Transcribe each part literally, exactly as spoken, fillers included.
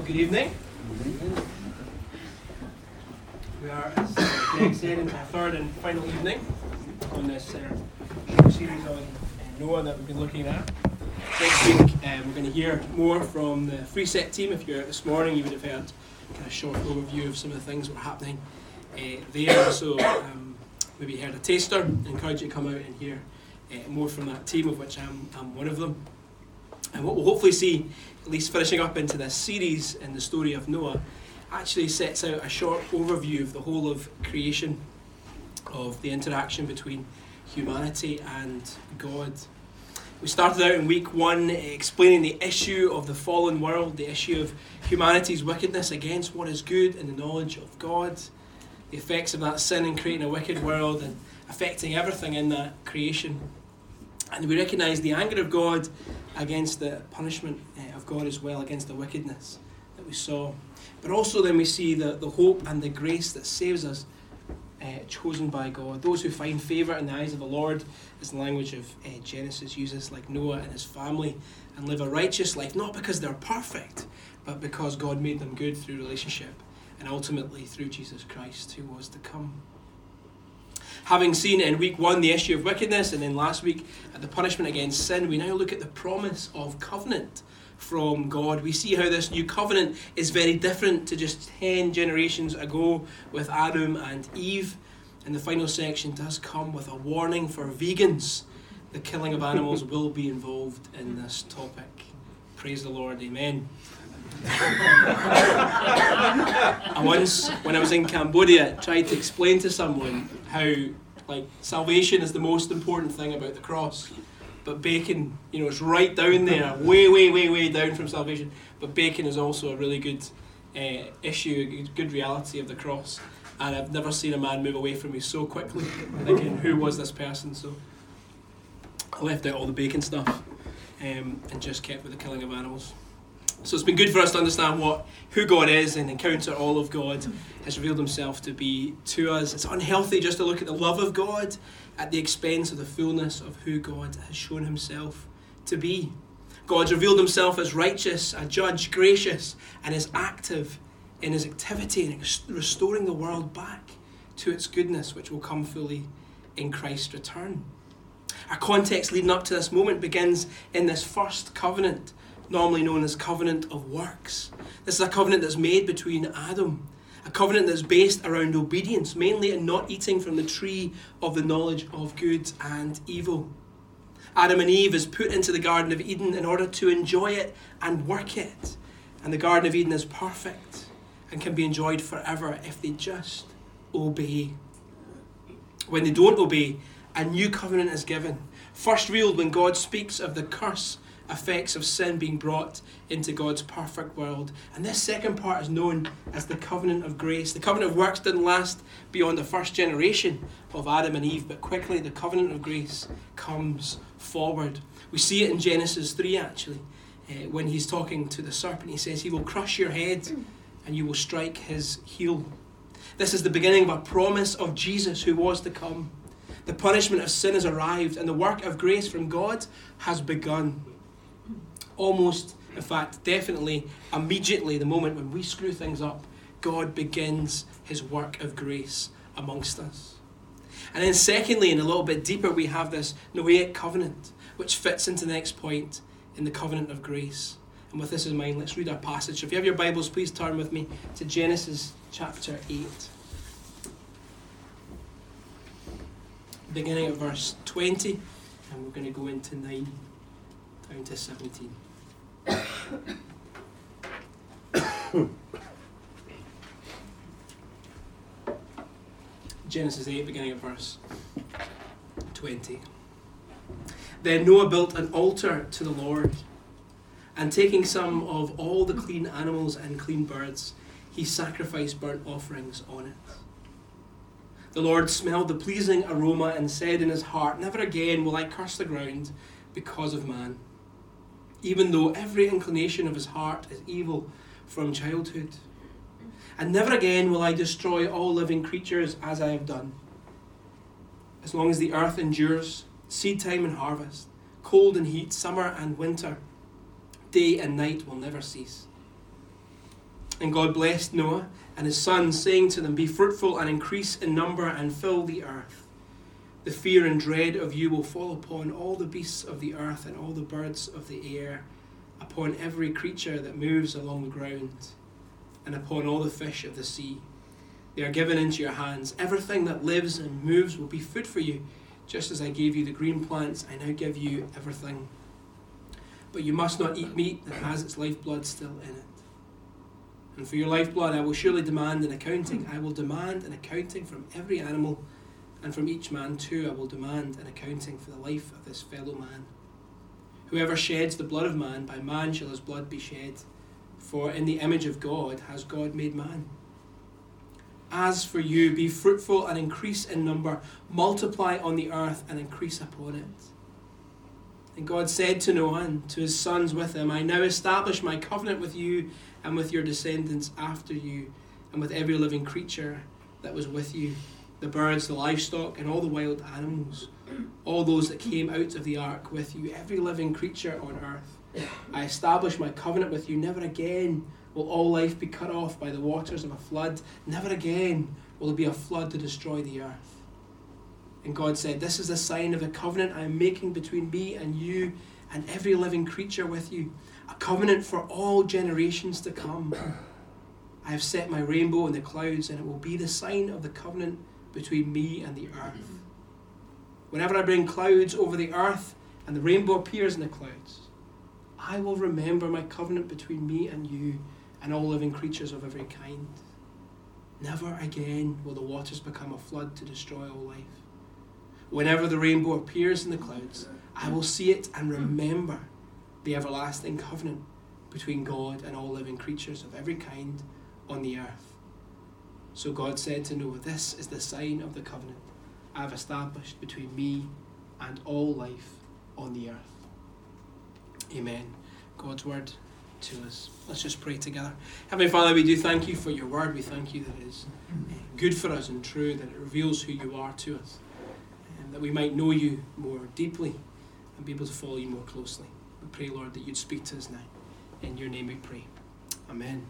good evening. We are, as Greg said, in our third and final evening on this uh, short series on uh, Noah that we've been looking at. Next week um, we're going to hear more from the Free Set team. If you're out this morning, you would have heard kind of a short overview of some of the things that were happening uh, there. So um, maybe you heard a taster. I encourage you to come out and hear uh, more from that team, of which I'm, I'm one of them. And what we'll hopefully see, at least finishing up into this series in the story of Noah, actually sets out a short overview of the whole of creation, of the interaction between humanity and God. We started out in week one explaining the issue of the fallen world, the issue of humanity's wickedness against what is good and the knowledge of God, the effects of that sin in creating a wicked world and affecting everything in that creation. And we recognise the anger of God against the punishment of God as well, against the wickedness that we saw. But also then we see the, the hope and the grace that saves us, uh, chosen by God. Those who find favour in the eyes of the Lord, as the language of uh, Genesis uses, like Noah and his family, and live a righteous life, not because they're perfect, but because God made them good through relationship, and ultimately through Jesus Christ, who was to come. Having seen in week one the issue of wickedness, and then last week at the punishment against sin, we now look at the promise of covenant from God. We see how this new covenant is very different to just ten generations ago with Adam and Eve. And the final section does come with a warning for vegans. The killing of animals will be involved in this topic. Praise the Lord, amen. I once, when I was in Cambodia, tried to explain to someone how, like, salvation is the most important thing about the cross, but bacon, you know, it's right down there, way, way, way, way down from salvation. But bacon is also a really good uh, issue, a good reality of the cross. And I've never seen a man move away from me so quickly, thinking, who was this person? So I left out all the bacon stuff um, and just kept with the killing of animals. So it's been good for us to understand what who God is and encounter all of God has revealed himself to be to us. It's unhealthy just to look at the love of God at the expense of the fullness of who God has shown himself to be. God's revealed himself as righteous, a judge, gracious, and is active in his activity in restoring the world back to its goodness, which will come fully in Christ's return. Our context leading up to this moment begins in this first covenant, normally known as covenant of works. This is a covenant that's made between Adam, a covenant that's based around obedience, mainly in not eating from the tree of the knowledge of good and evil. Adam and Eve is put into the Garden of Eden in order to enjoy it and work it. And the Garden of Eden is perfect and can be enjoyed forever if they just obey. When they don't obey, a new covenant is given, first revealed when God speaks of the curse effects of sin being brought into God's perfect world. And this second part is known as the covenant of grace. The covenant of works didn't last beyond the first generation of Adam and Eve, but quickly the covenant of grace comes forward. We see it in Genesis three actually, uh, when he's talking to the serpent. He says he will crush your head and you will strike his heel. This is the beginning of a promise of Jesus who was to come. The punishment of sin has arrived and the work of grace from God has begun. Almost, in fact, definitely, immediately, the moment when we screw things up, God begins his work of grace amongst us. And then secondly, and a little bit deeper, we have this Noahic covenant, which fits into the next point in the covenant of grace. And with this in mind, let's read our passage. So if you have your Bibles, please turn with me to Genesis chapter eight. Beginning at verse twenty, and we're going to go into nine down to seventeen. Genesis eight, beginning at verse twenty. Then Noah built an altar to the Lord, and taking some of all the clean animals and clean birds, he sacrificed burnt offerings on it. The Lord smelled the pleasing aroma and said in his heart, "Never again will I curse the ground because of man, even though every inclination of his heart is evil from childhood. And never again will I destroy all living creatures as I have done. As long as the earth endures, seed time and harvest, cold and heat, summer and winter, day and night will never cease. And God blessed Noah and his sons, saying to them, "Be fruitful and increase in number and fill the earth. The fear and dread of you will fall upon all the beasts of the earth and all the birds of the air, upon every creature that moves along the ground, and upon all the fish of the sea. They are given into your hands. Everything that lives and moves will be food for you. Just as I gave you the green plants, I now give you everything. But you must not eat meat that has its lifeblood still in it. And for your lifeblood I will surely demand an accounting. I will demand an accounting from every animal, and from each man too I will demand an accounting for the life of this fellow man. Whoever sheds the blood of man, by man shall his blood be shed. For in the image of God has God made man. As for you, be fruitful and increase in number, multiply on the earth and increase upon it." And God said to Noah and to his sons with him, "I now establish my covenant with you and with your descendants after you, and with every living creature that was with you, the birds, the livestock, and all the wild animals, all those that came out of the ark with you, every living creature on earth. I establish my covenant with you. Never again will all life be cut off by the waters of a flood. Never again will there be a flood to destroy the earth." And God said, "This is the sign of the covenant I am making between me and you and every living creature with you, a covenant for all generations to come. I have set my rainbow in the clouds, and it will be the sign of the covenant between me and the earth. Whenever I bring clouds over the earth and the rainbow appears in the clouds, I will remember my covenant between me and you and all living creatures of every kind. Never again will the waters become a flood to destroy all life. Whenever the rainbow appears in the clouds, I will see it and remember the everlasting covenant between God and all living creatures of every kind on the earth." So God said to Noah, "This is the sign of the covenant I have established between me and all life on the earth." Amen. God's word to us. Let's just pray together. Heavenly Father, we do thank you for your word. We thank you that it is good for us and true, that it reveals who you are to us, and that we might know you more deeply and be able to follow you more closely. We pray, Lord, that you'd speak to us now. In your name we pray. Amen.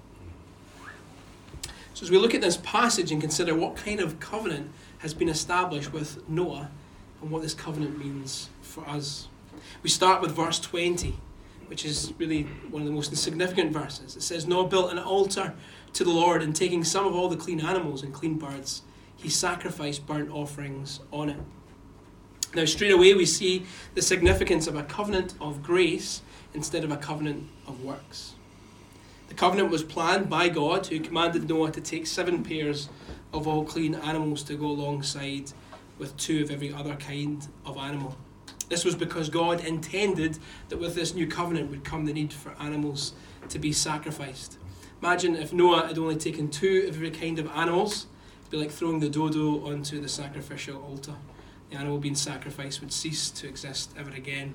So as we look at this passage and consider what kind of covenant has been established with Noah and what this covenant means for us, we start with verse twenty, which is really one of the most significant verses. It says, "Noah built an altar to the Lord, and taking some of all the clean animals and clean birds, he sacrificed burnt offerings on it." Now, straight away we see the significance of a covenant of grace instead of a covenant of works. The covenant was planned by God, who commanded Noah to take seven pairs of all clean animals to go alongside with two of every other kind of animal. This was because God intended that with this new covenant would come the need for animals to be sacrificed. Imagine if Noah had only taken two of every kind of animals. It'd be like throwing the dodo onto the sacrificial altar. The animal being sacrificed would cease to exist ever again.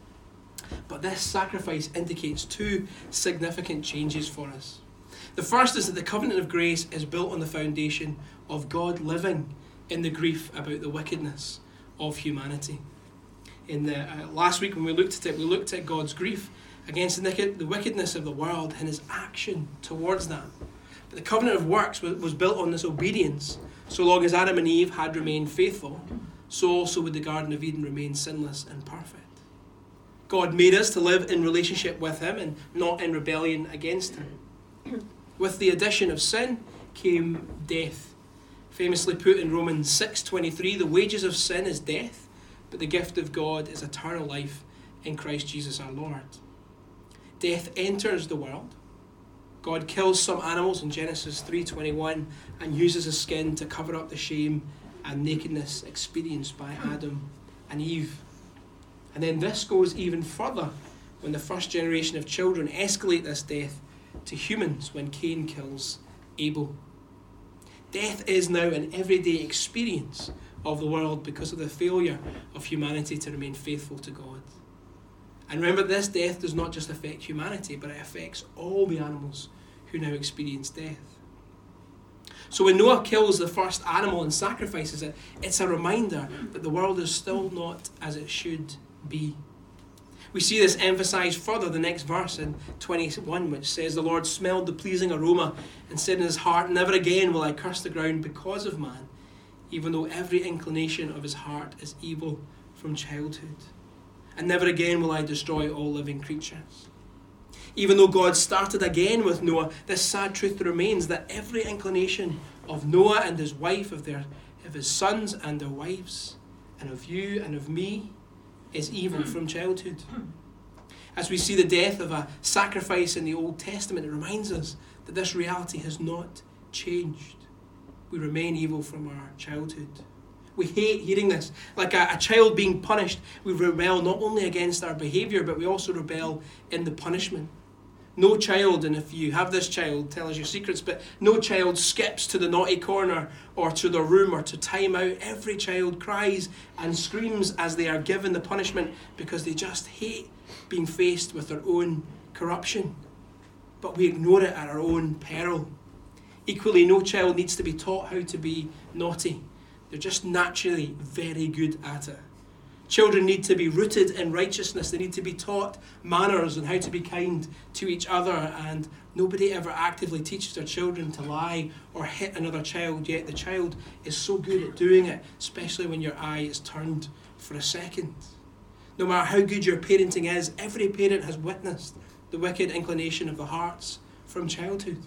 But this sacrifice indicates two significant changes for us. The first is that the covenant of grace is built on the foundation of God living in the grief about the wickedness of humanity. In the uh, last week when we looked at it, we looked at God's grief against the, the wickedness of the world and his action towards that. But the covenant of works was, was built on this obedience. So long as Adam and Eve had remained faithful, so also would the Garden of Eden remain sinless and perfect. God made us to live in relationship with him and not in rebellion against him. With the addition of sin came death. Famously put in Romans six twenty-three, "The wages of sin is death, but the gift of God is eternal life in Christ Jesus our Lord." Death enters the world. God kills some animals in Genesis three twenty-one and uses his skin to cover up the shame and nakedness experienced by Adam and Eve. And then this goes even further when the first generation of children escalate this death to humans when Cain kills Abel. Death is now an everyday experience of the world because of the failure of humanity to remain faithful to God. And remember, this death does not just affect humanity, but it affects all the animals who now experience death. So when Noah kills the first animal and sacrifices it, it's a reminder that the world is still not as it should be. We see this emphasised further the next verse in twenty-one, which says, "The Lord smelled the pleasing aroma and said in his heart, 'Never again will I curse the ground because of man, even though every inclination of his heart is evil from childhood. And never again will I destroy all living creatures.'" Even though God started again with Noah, this sad truth remains that every inclination of Noah and his wife, of their, of his sons and their wives, and of you and of me, is evil from childhood. As we see the death of a sacrifice in the Old Testament, it reminds us that this reality has not changed. We remain evil from our childhood. We hate hearing this. Like a, a child being punished, we rebel not only against our behaviour, but we also rebel in the punishment. No child, and if you have this child, tell us your secrets, but no child skips to the naughty corner or to their room or to time out. Every child cries and screams as they are given the punishment because they just hate being faced with their own corruption. But we ignore it at our own peril. Equally, no child needs to be taught how to be naughty. They're just naturally very good at it. Children need to be rooted in righteousness. They need to be taught manners and how to be kind to each other. And nobody ever actively teaches their children to lie or hit another child, yet the child is so good at doing it, especially when your eye is turned for a second. No matter how good your parenting is, every parent has witnessed the wicked inclination of the hearts from childhood.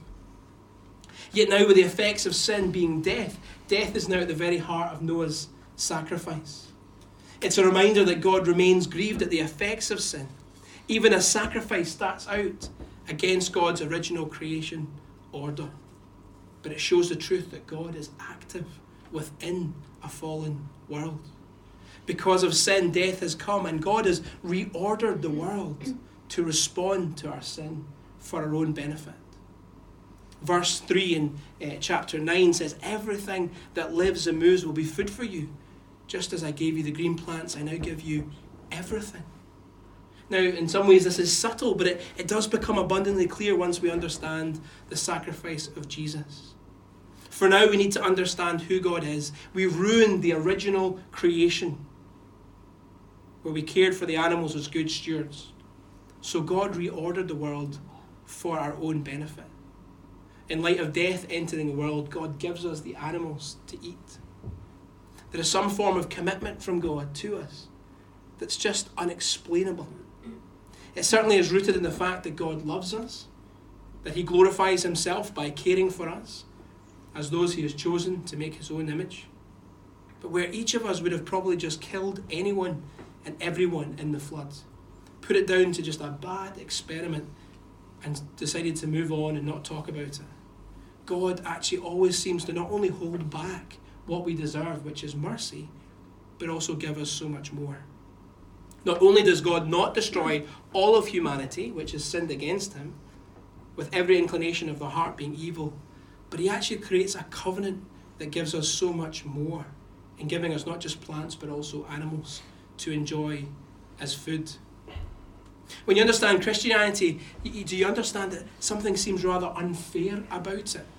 Yet now, with the effects of sin being death, death is now at the very heart of Noah's sacrifice. It's a reminder that God remains grieved at the effects of sin, even as sacrifice starts out against God's original creation order. But it shows the truth that God is active within a fallen world. Because of sin, death has come, and God has reordered the world to respond to our sin for our own benefit. Verse three in uh, chapter nine says, "Everything that lives and moves will be food for you. Just as I gave you the green plants, I now give you everything." Now, in some ways this is subtle, but it, it does become abundantly clear once we understand the sacrifice of Jesus. For now, we need to understand who God is. We've ruined the original creation, where we cared for the animals as good stewards. So God reordered the world for our own benefit. In light of death entering the world, God gives us the animals to eat. There is some form of commitment from God to us that's just unexplainable. It certainly is rooted in the fact that God loves us, that he glorifies himself by caring for us as those he has chosen to make his own image. But where each of us would have probably just killed anyone and everyone in the flood, put it down to just a bad experiment and decided to move on and not talk about it, God actually always seems to not only hold back what we deserve, which is mercy, but also give us so much more. Not only does God not destroy all of humanity, which has sinned against him, with every inclination of the heart being evil, but he actually creates a covenant that gives us so much more, in giving us not just plants, but also animals to enjoy as food. When you understand Christianity, do you understand that something seems rather unfair about it?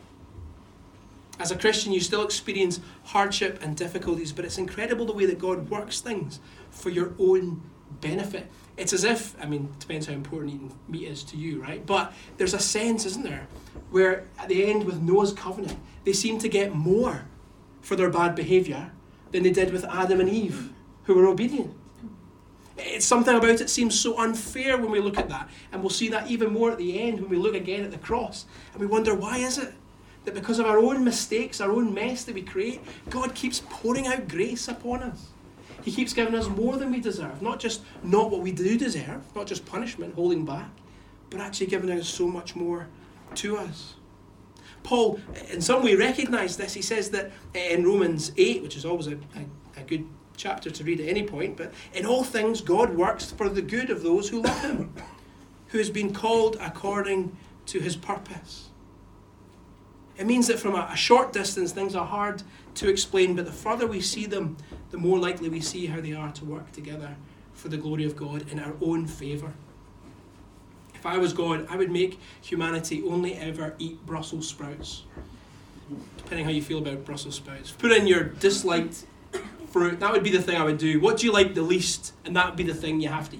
As a Christian, you still experience hardship and difficulties, but it's incredible the way that God works things for your own benefit. It's as if, I mean, it depends how important eating meat is to you, right? But there's a sense, isn't there, where at the end with Noah's covenant, they seem to get more for their bad behaviour than they did with Adam and Eve, who were obedient. It's something about it seems so unfair when we look at that. And we'll see that even more at the end when we look again at the cross. And we wonder, why is it that because of our own mistakes, our own mess that we create, God keeps pouring out grace upon us? He keeps giving us more than we deserve. Not just not what we do deserve, not just punishment, holding back, but actually giving us so much more to us. Paul, in some way, recognised this. He says that in Romans eight, which is always a, a, a good chapter to read at any point, but in all things God works for the good of those who love him, who has been called according to his purpose. It means that from a, a short distance things are hard to explain, but the further we see them, the more likely we see how they are to work together for the glory of God in our own favour. If I was God, I would make humanity only ever eat Brussels sprouts, depending how you feel about Brussels sprouts. Put in your disliked fruit, that would be the thing I would do. What do you like the least? And that would be the thing you have to eat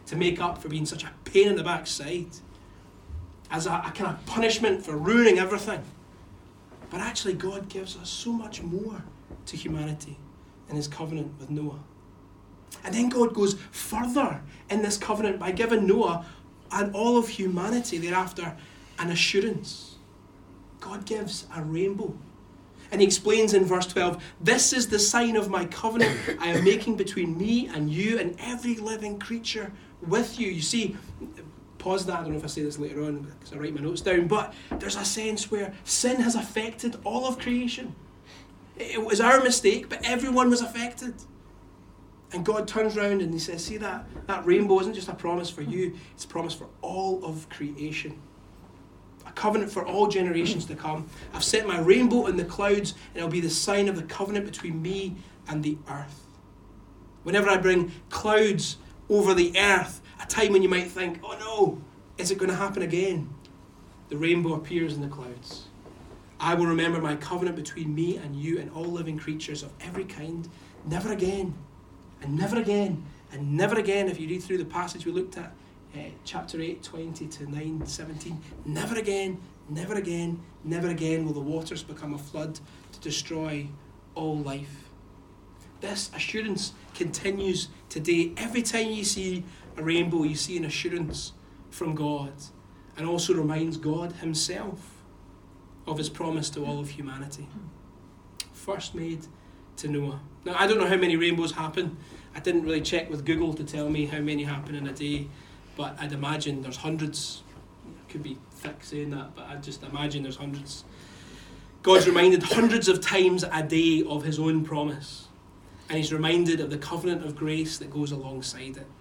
to make up for being such a pain in the backside, as a, a kind of punishment for ruining everything. But actually God gives us so much more to humanity in his covenant with Noah. And then God goes further in this covenant by giving Noah and all of humanity thereafter an assurance. God gives a rainbow. And he explains in verse twelve, "This is the sign of my covenant I am making between me and you and every living creature with you." You see, pause that, I don't know if I say this later on because I write my notes down, but there's a sense where sin has affected all of creation. It was our mistake, but everyone was affected. And God turns around and he says, see that, that rainbow isn't just a promise for you, it's a promise for all of creation. A covenant for all generations to come. I've set my rainbow in the clouds and it'll be the sign of the covenant between me and the earth. Whenever I bring clouds over the earth, a time when you might think, oh no, is it going to happen again? The rainbow appears in the clouds. I will remember my covenant between me and you and all living creatures of every kind. Never again, and never again, and never again. If you read through the passage we looked at, uh, chapter eight, twenty to nine, seventeen, never again, never again, never again will the waters become a flood to destroy all life. This assurance continues today. Every time you see a rainbow, you see an assurance from God, and also reminds God himself of his promise to all of humanity. First made to Noah. Now, I don't know how many rainbows happen. I didn't really check with Google to tell me how many happen in a day, but I'd imagine there's hundreds. I could be thick saying that, but I'd just imagine there's hundreds. God's reminded hundreds of times a day of his own promise, and he's reminded of the covenant of grace that goes alongside it.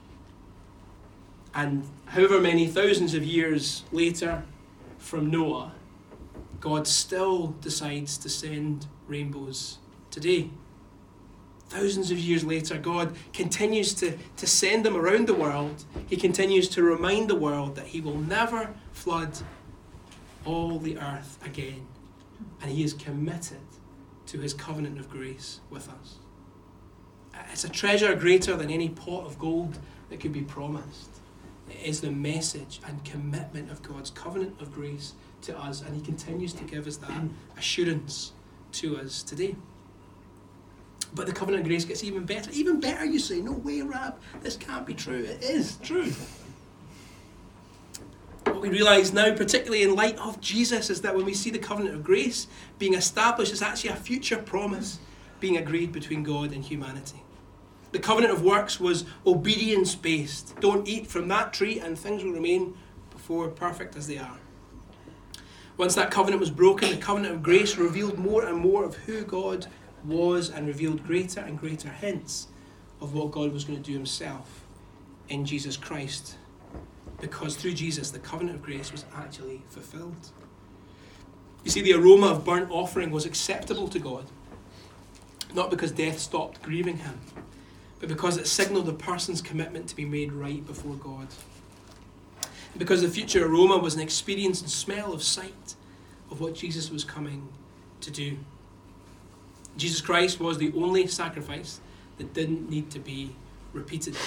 And however many thousands of years later from Noah, God still decides to send rainbows today. Thousands of years later, God continues to, to send them around the world. He continues to remind the world that he will never flood all the earth again. And he is committed to his covenant of grace with us. It's a treasure greater than any pot of gold that could be promised. It is the message and commitment of God's covenant of grace to us, and he continues to give us that assurance to us today. But the covenant of grace gets even better. Even better, you say, no way, Rab, this can't be true. It is true. What we realise now, particularly in light of Jesus, is that when we see the covenant of grace being established, it's actually a future promise being agreed between God and humanity. The covenant of works was obedience-based. Don't eat from that tree and things will remain before perfect as they are. Once that covenant was broken, the covenant of grace revealed more and more of who God was and revealed greater and greater hints of what God was going to do himself in Jesus Christ. Because through Jesus, the covenant of grace was actually fulfilled. You see, the aroma of burnt offering was acceptable to God, not because death stopped grieving him, but because it signalled a person's commitment to be made right before God. And because the future aroma was an experience and smell of sight of what Jesus was coming to do. Jesus Christ was the only sacrifice that didn't need to be repeated.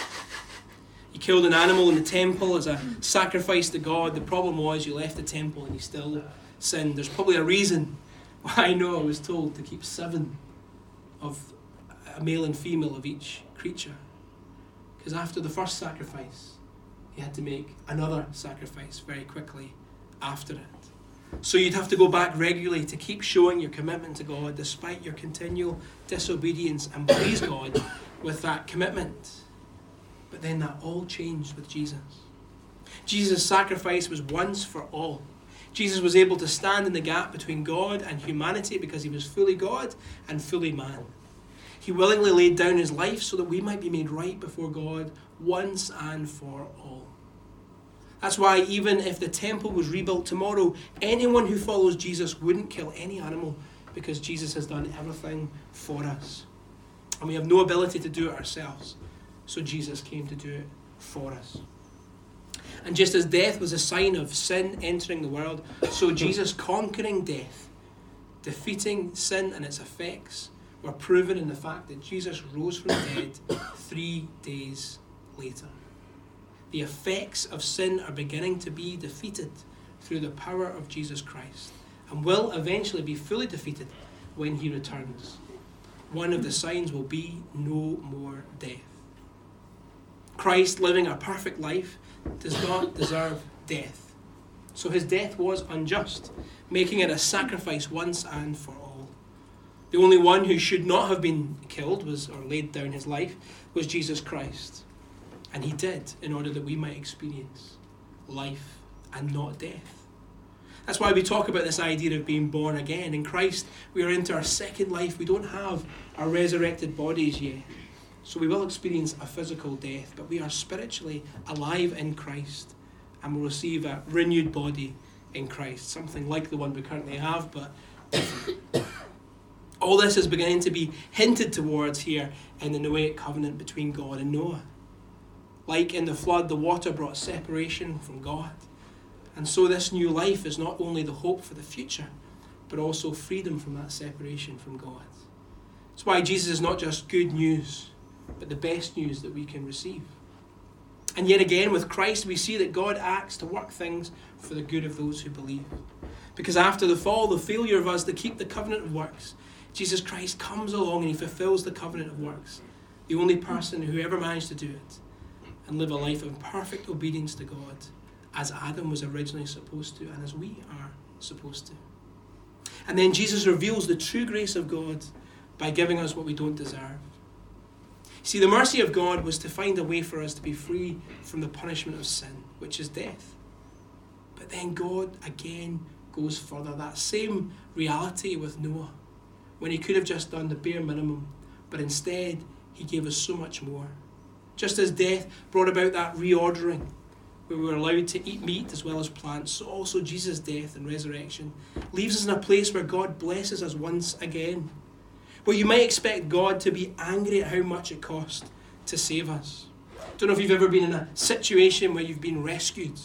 You killed an animal in the temple as a sacrifice to God. The problem was you left the temple and you still sinned. There's probably a reason why Noah was told to keep seven of a male and female of each creature. Because after the first sacrifice, he had to make another sacrifice very quickly after it. So you'd have to go back regularly to keep showing your commitment to God despite your continual disobedience and please God with that commitment. But then that all changed with Jesus. Jesus' sacrifice was once for all. Jesus was able to stand in the gap between God and humanity because he was fully God and fully man. He willingly laid down his life so that we might be made right before God once and for all. That's why even if the temple was rebuilt tomorrow, anyone who follows Jesus wouldn't kill any animal because Jesus has done everything for us. And we have no ability to do it ourselves. So Jesus came to do it for us. And just as death was a sign of sin entering the world, so Jesus conquering death, defeating sin and its effects, were proven in the fact that Jesus rose from the dead three days later. The effects of sin are beginning to be defeated through the power of Jesus Christ, and will eventually be fully defeated when he returns. One of the signs will be no more death. Christ, living a perfect life, does not deserve death. So his death was unjust, making it a sacrifice once and for all. The only one who should not have been killed was, or laid down his life, was Jesus Christ. And he did, in order that we might experience life and not death. That's why we talk about this idea of being born again. In Christ, we are into our second life. We don't have our resurrected bodies yet. So we will experience a physical death, but we are spiritually alive in Christ and will receive a renewed body in Christ, something like the one we currently have, but different. All this is beginning to be hinted towards here in the Noahic covenant between God and Noah. Like in the flood, the water brought separation from God. And so this new life is not only the hope for the future, but also freedom from that separation from God. That's why Jesus is not just good news, but the best news that we can receive. And yet again, with Christ, we see that God acts to work things for the good of those who believe. Because after the fall, the failure of us to keep the covenant of works, Jesus Christ comes along and he fulfills the covenant of works. The only person who ever managed to do it and live a life of perfect obedience to God, as Adam was originally supposed to and as we are supposed to. And then Jesus reveals the true grace of God by giving us what we don't deserve. See, the mercy of God was to find a way for us to be free from the punishment of sin, which is death. But then God again goes further. That same reality with Noah, when he could have just done the bare minimum, but instead he gave us so much more. Just as death brought about that reordering, where we were allowed to eat meat as well as plants, so also Jesus' death and resurrection leaves us in a place where God blesses us once again. Where you might expect God to be angry at how much it cost to save us. Don't know if you've ever been in a situation where you've been rescued,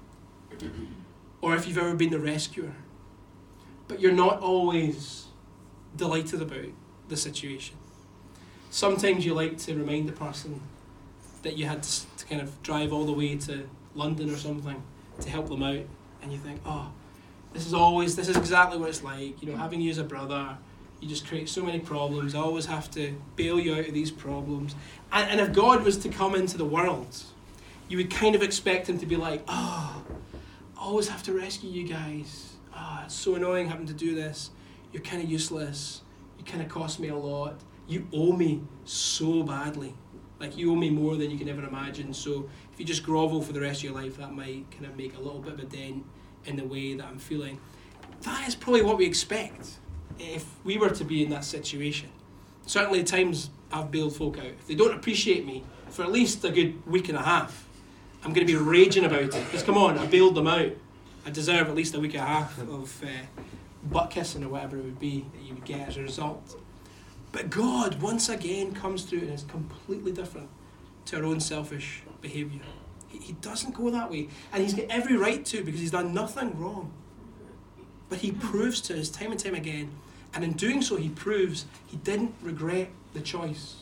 or if you've ever been the rescuer. But you're not always delighted about the situation. Sometimes you like to remind the person that you had to, to kind of drive all the way to London or something to help them out, and you think, oh, this is always, this is exactly what it's like, you know, having you as a brother. You just create so many problems. I always have to bail you out of these problems. And, and if God was to come into the world, you would kind of expect him to be like, oh, I always have to rescue you guys. Ah, oh, it's so annoying having to do this. You're kind of useless. You kind of cost me a lot. You owe me so badly. Like, you owe me more than you can ever imagine. So if you just grovel for the rest of your life, that might kind of make a little bit of a dent in the way that I'm feeling. That is probably what we expect if we were to be in that situation. Certainly at times I've bailed folk out. If they don't appreciate me for at least a good week and a half, I'm going to be raging about it. Because come on, I bailed them out. I deserve at least a week and a half of uh, butt kissing or whatever it would be that you would get as a result. But God once again comes through and is completely different to our own selfish behaviour. He, he doesn't go that way. And he's got every right to, because he's done nothing wrong. But he proves to us time and time again, and in doing so he proves he didn't regret the choice.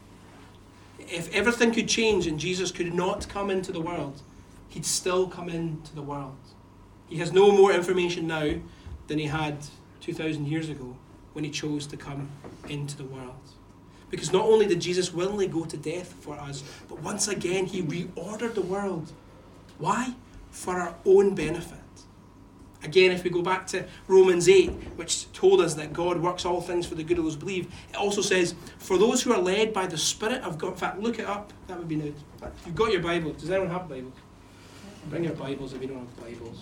If everything could change and Jesus could not come into the world, he'd still come into the world. He has no more information now than he had two thousand years ago when he chose to come into the world. Because not only did Jesus willingly go to death for us, but once again he reordered the world. Why? For our own benefit. Again, if we go back to Romans eight, which told us that God works all things for the good of those who believe, it also says, for those who are led by the Spirit of God. In fact, look it up. That would be nice. If you've got your Bible, does anyone have Bibles? Bring your Bibles if you don't have Bibles.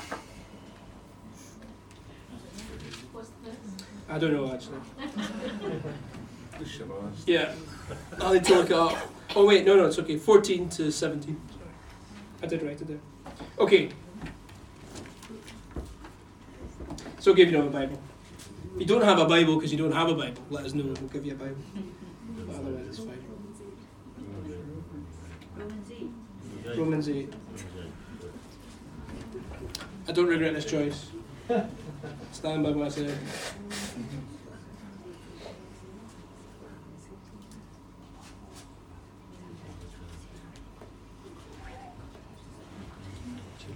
I don't know, actually. Yeah. I'll need to look it up. Oh, wait, no, no, it's okay. fourteen to seventeen. Sorry. I did write it there. Okay. It's okay if you don't have a Bible. If you don't have a Bible because you don't have a Bible, let us know and we'll give you a Bible. But otherwise it's fine. Romans eight. Romans eight. I don't regret this choice. Stand by what I said.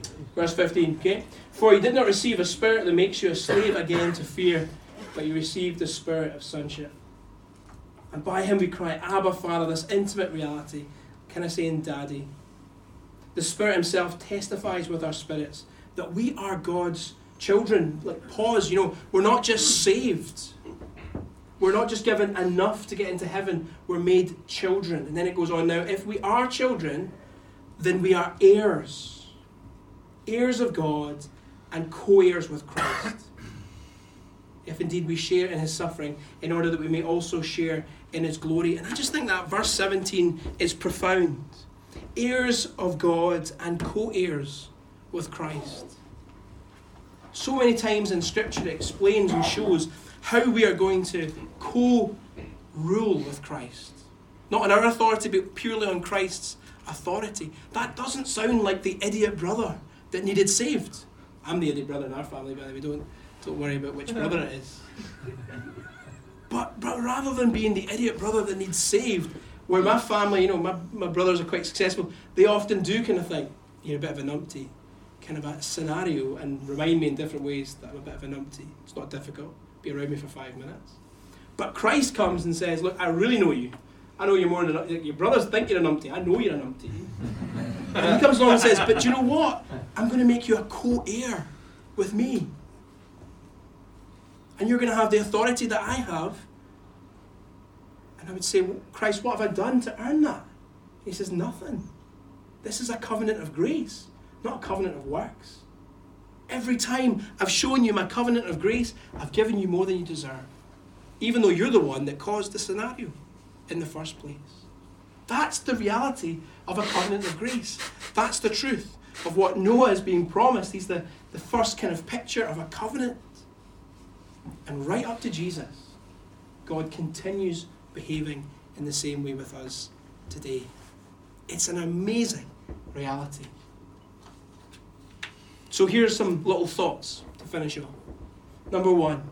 Verse fifteen, okay? For you did not receive a spirit that makes you a slave again to fear, but you received the spirit of sonship. And by him we cry, Abba, Father, this intimate reality. Can I say in Daddy? The Spirit himself testifies with our spirits that we are God's children. Like, pause, you know, we're not just saved. We're not just given enough to get into heaven. We're made children. And then it goes on, now, if we are children, then we are heirs. Heirs of God and co-heirs with Christ. If indeed we share in his suffering, in order that we may also share in his glory. And I just think that verse seventeen is profound. Heirs of God and co-heirs with Christ. So many times in Scripture it explains and shows how we are going to co-rule with Christ. Not on our authority, but purely on Christ's authority. That doesn't sound like the idiot brother that needed saved. I'm the idiot brother in our family, by the way. Don't, don't worry about which brother it is. But, but rather than being the idiot brother that needs saved, where my family, you know, my, my brothers are quite successful, they often do kind of think, you're a bit of a numpty, kind of a scenario, and remind me in different ways that I'm a bit of a numpty. It's not difficult. Be around me for five minutes. But Christ comes and says, look, I really know you. I know you're more than a, your brothers think you're a numpty. I know you're a numpty. And he comes along and says, but you know what? I'm going to make you a co-heir with me. And you're going to have the authority that I have. And I would say, well, Christ, what have I done to earn that? And he says, nothing. This is a covenant of grace, not a covenant of works. Every time I've shown you my covenant of grace, I've given you more than you deserve. Even though you're the one that caused the scenario in the first place. That's the reality of a covenant of grace. That's the truth of what Noah is being promised. He's the, the first kind of picture of a covenant. And right up to Jesus, God continues behaving in the same way with us today. It's an amazing reality. So here's some little thoughts to finish off. Number one,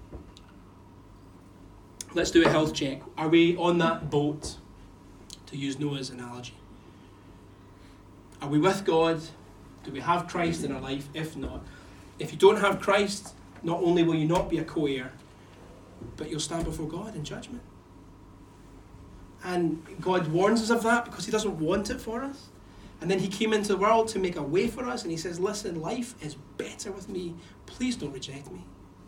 let's do a health check. Are we on that boat, to use Noah's analogy? Are we with God? Do we have Christ in our life? If not, if you don't have Christ, not only will you not be a co-heir, but you'll stand before God in judgment. And God warns us of that because he doesn't want it for us. And then he came into the world to make a way for us, and he says, listen, life is better with me. Please don't reject me.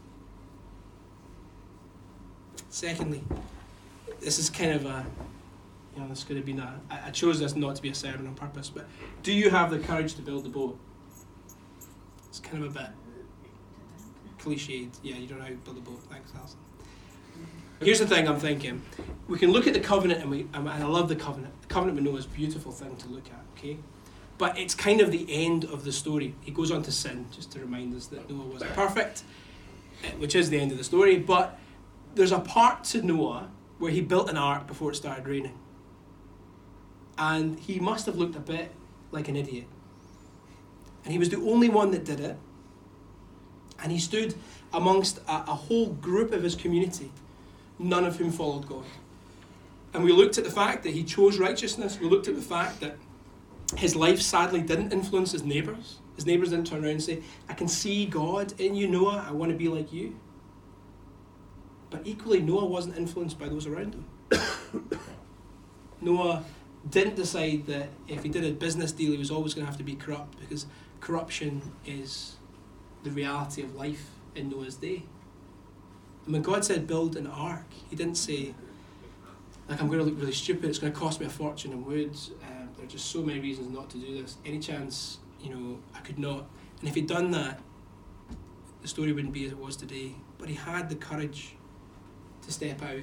Secondly, this is kind of a, you know, this could have been a, I chose this not to be a sermon on purpose, but do you have the courage to build the boat? It's kind of a bit cliched. Yeah, you don't know how to build a boat. Thanks, Alison. Here's the thing I'm thinking. We can look at the covenant, and we and I love the covenant. The covenant with Noah is a beautiful thing to look at, okay? But it's kind of the end of the story. He goes on to sin, just to remind us that Noah wasn't perfect, which is the end of the story. But there's a part to Noah where he built an ark before it started raining. And he must have looked a bit like an idiot. And he was the only one that did it. And he stood amongst a, a whole group of his community, none of whom followed God. And we looked at the fact that he chose righteousness. We looked at the fact that his life sadly didn't influence his neighbours. His neighbours didn't turn around and say, I can see God in you, Noah. I want to be like you. But equally, Noah wasn't influenced by those around him. Noah didn't decide that if he did a business deal, he was always going to have to be corrupt, because corruption is the reality of life in Noah's day. And when God said build an ark, he didn't say, like, I'm going to look really stupid, it's going to cost me a fortune in wood, uh, there are just so many reasons not to do this. Any chance, you know, I could not. And if he'd done that, the story wouldn't be as it was today. But he had the courage to step out.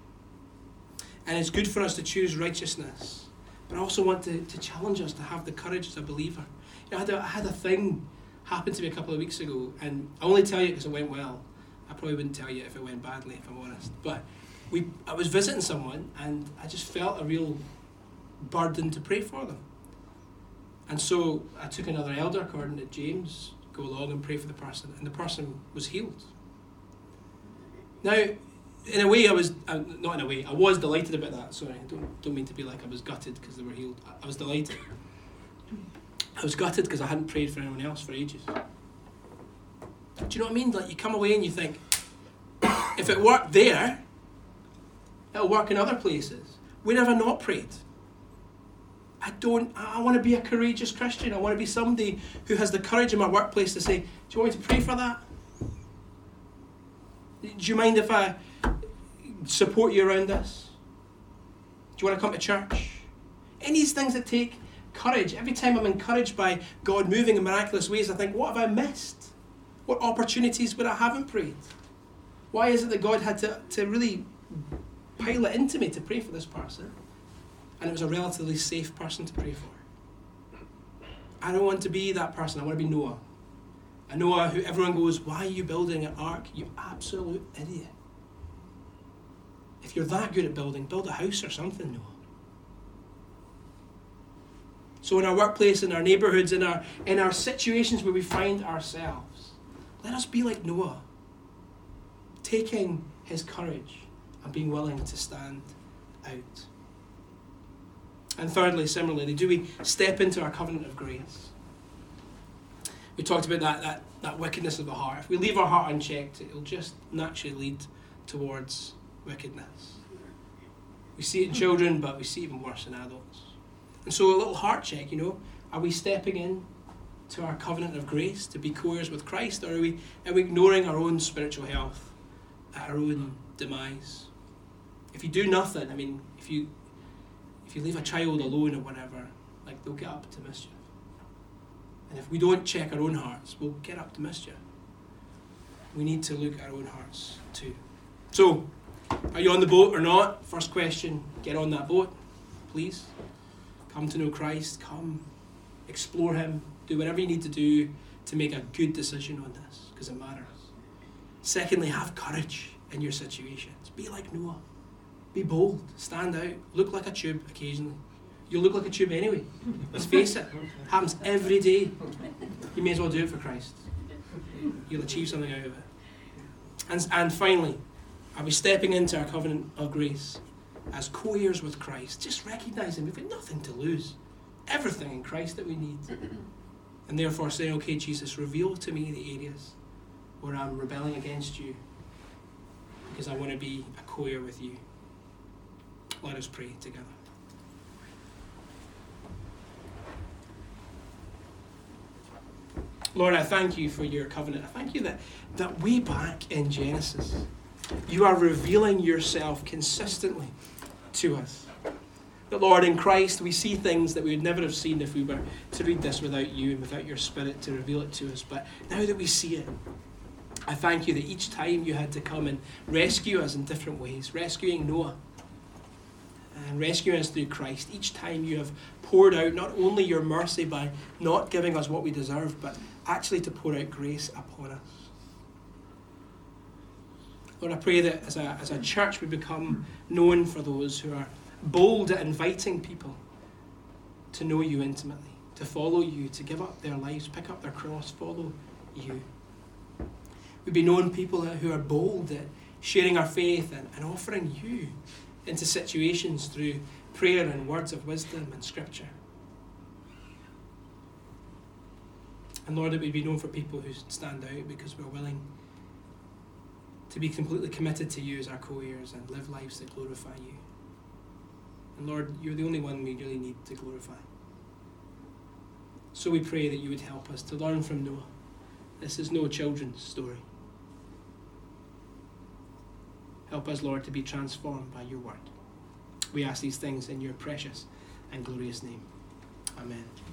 And it's good for us to choose righteousness. But I also want to, to challenge us to have the courage as a believer. You know, I had a, I had a thing happen to me a couple of weeks ago, and I only tell you because it went well. I probably wouldn't tell you if it went badly, if I'm honest. But we, I was visiting someone, and I just felt a real burden to pray for them. And so I took another elder, according to James, go along and pray for the person, and the person was healed. Now, in a way, I was, uh, not in a way, I was delighted about that. Sorry, I don't, don't mean to be like I was gutted because they were healed. I, I was delighted. I was gutted because I hadn't prayed for anyone else for ages. Do you know what I mean? Like, you come away and you think, if it worked there, it'll work in other places. Where have I not prayed? I don't, I want to be a courageous Christian. I want to be somebody who has the courage in my workplace to say, do you want me to pray for that? Do you mind if I support you around this? Do you want to come to church? Any of these things that take courage. Every time I'm encouraged by God moving in miraculous ways, I think, what have I missed? What opportunities would I haven't prayed? Why is it that God had to, to really pile it into me to pray for this person? And it was a relatively safe person to pray for. I don't want to be that person. I want to be Noah. A Noah who everyone goes, why are you building an ark? You absolute idiot. If you're that good at building, build a house or something, Noah. So in our workplace, in our neighbourhoods, in our, in our situations where we find ourselves, let us be like Noah, taking his courage and being willing to stand out. And thirdly, similarly, do we step into our covenant of grace? We talked about that, that, that wickedness of the heart. If we leave our heart unchecked, it'll just naturally lead towards wickedness. We see it in children, but we see it even worse in adults. And so a little heart check, you know, are we stepping in to our covenant of grace to be co-heirs with Christ, or are we, are we ignoring our own spiritual health at our own demise? If you do nothing, I mean, if you if you leave a child alone or whatever, like, they'll get up to mischief. And if we don't check our own hearts, we'll get up to mischief. We need to look at our own hearts too. So, are you on the boat or not? First question, get on that boat, please. Come to know Christ, come explore him, do whatever you need to do to make a good decision on this, because it matters. Secondly, have courage in your situations. Be like Noah. Be bold, stand out, look like a tube occasionally. You'll look like a tube anyway. Let's face it, happens every day. You may as well do it for Christ. You'll achieve something out of it. And, and finally, are we stepping into our covenant of grace as co-heirs with Christ? Just recognizing we've got nothing to lose. Everything in Christ that we need. And therefore saying, okay, Jesus, reveal to me the areas where I'm rebelling against you, because I want to be a co-heir with you. Let us pray together. Lord, I thank you for your covenant. I thank you that, that way back in Genesis, you are revealing yourself consistently to us. That, Lord, in Christ, we see things that we would never have seen if we were to read this without you and without your Spirit to reveal it to us. But now that we see it, I thank you that each time you had to come and rescue us in different ways, rescuing Noah and rescuing us through Christ. Each time you have poured out not only your mercy by not giving us what we deserve, but actually to pour out grace upon us. Lord, I pray that as a, as a church we become known for those who are bold at inviting people to know you intimately, to follow you, to give up their lives, pick up their cross, follow you. We'd be known people who are bold at sharing our faith and, and offering you into situations through prayer and words of wisdom and scripture. And Lord, that we'd be known for people who stand out because we're willing to be completely committed to you as our co-heirs and live lives that glorify you. And Lord, you're the only one we really need to glorify. So we pray that you would help us to learn from Noah. This is no children's story. Help us, Lord, to be transformed by your word. We ask these things in your precious and glorious name. Amen.